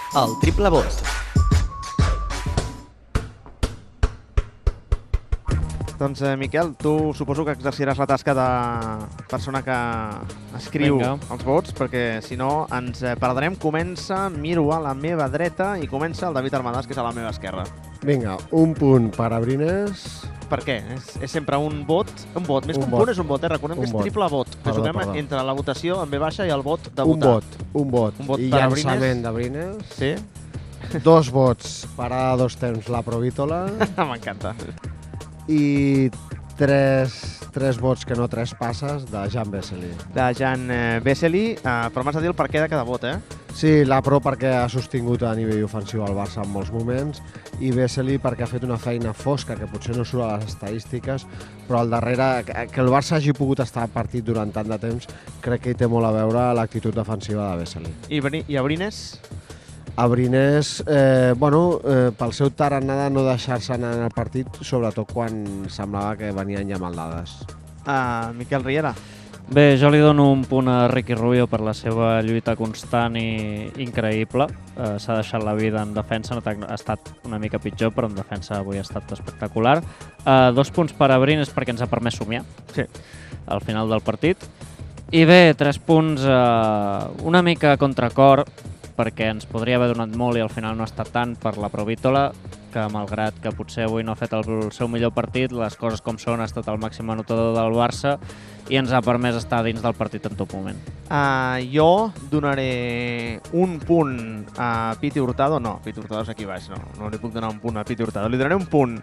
El triple vot. Doncs, Miquel, tu suposo que exerciràs la tasca de persona que escriu els vots, perquè si no ens perdrem. Comença, miro a la meva dreta i comença el David Armadàs, que és a la meva esquerra. Vinga, un punt per Abrines. Per què? És sempre un vot? Un vot. Més que un punt és un vot, Recordem que és triple vot. Que juguem entre la votació en V baixa i el vot de votar. Un vot. I llançament d'Abrines. Sí. 2 vots per a 2 temps la Provítola. M'encanta. I 3 vots que no 3 passes de Jan Vesely. De Jan Vesely, però m'has de dir el perquè de cada vot, Sí, la Pro perquè ha sostingut a nivell ofensiu el Barça en molts moments i Vesely perquè ha fet una feina fosca que potser no surt a les estadístiques, però al darrere, que el Barça hagi pogut estar al partit durant tant de temps, crec que hi té molt a veure l'actitud defensiva de Vesely. I Abrines? Abrines, pel seu tarannà de no deixar-se anar en el partit, sobretot quan semblava que venien ja maldades. Miquel Riera? Bé, jo li dono un punt a Ricky Rubio per la seva lluita constant i increïble. S'ha deixat la vida en defensa, ha estat una mica pitjor, però en defensa avui ha estat espectacular. 2 punts per Abrines perquè ens ha permès somiar al final del partit. I bé, 3 punts una mica a contracor, perquè ens podria haver donat molt i al final no ha estat tant per la Provítola, que malgrat que potser avui no ha fet el seu millor partit, les coses com són, ha estat el màxim anotador del Barça i ens ha permès estar dins del partit en tot moment. Jo donaré un punt a Piti Hurtado. No, Piti Hurtado és aquí baix, no li puc donar un punt a Piti Hurtado. Li donaré un punt.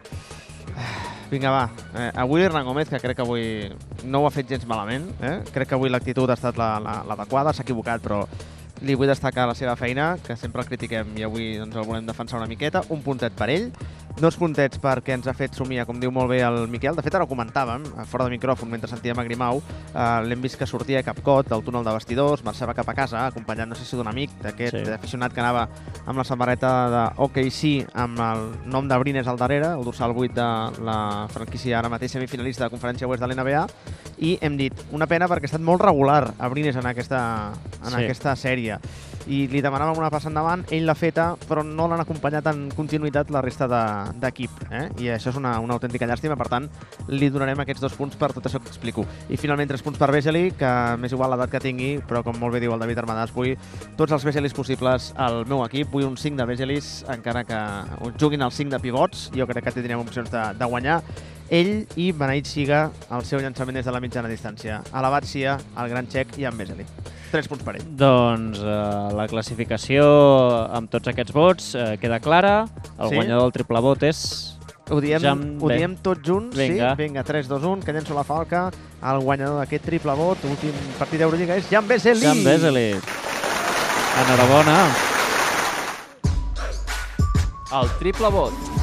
Vinga, va. Avui Hernán Gómez, que crec que avui no ho ha fet gens malament. Crec que avui l'actitud ha estat l'adequada, s'ha equivocat, però li vull destacar la seva feina, que sempre el critiquem i avui el volem defensar una miqueta. Un puntet per ell, 2 puntets perquè ens ha fet somiar, com diu molt bé el Miquel. De fet, ara ho comentàvem, fora de micròfon, mentre sentíem a Grimau. L'hem vist que sortia a Capcot del túnel de vestidors, marxava cap a casa, acompanyat, no sé si d'un amic, d'aquest aficionat que anava amb la samarreta de OKC, amb el nom d'Abrines al darrere, el dorsal 8 de la franquícia ara mateix semifinalista de Conferència Oest de l'NBA, i hem dit, una pena perquè ha estat molt regular Abrines en aquesta sèrie. I li demanàvem una passa endavant, ell l'ha feta, però no l'han acompanyat en continuïtat la resta d'equip. I això és una autèntica llàstima, per tant, li donarem aquests 2 punts per tot això que explico. I finalment 3 punts per Vesely, que m'és igual l'edat que tingui, però com molt bé diu el David Armadàs, vull tots els Veselys possibles al meu equip, vull un 5 de Veselys, encara que juguin els 5 de pivots, jo crec que tindrem opcions de guanyar. Ell i Beneït Siga, el seu llançament des de la mitjana distància. Alabat sia el gran xec i en Vesely. 3 punts per ell. Doncs la classificació amb tots aquests vots queda clara. El guanyador del triple vot és... Ho diem tots junts? Vinga. Sí? Vinga, 3, 2, 1, que llenço la falca. El guanyador d'aquest triple vot, últim partit d'Eurolliga, és Jan Vesely. Jan Vesely. Enhorabona. El triple vot.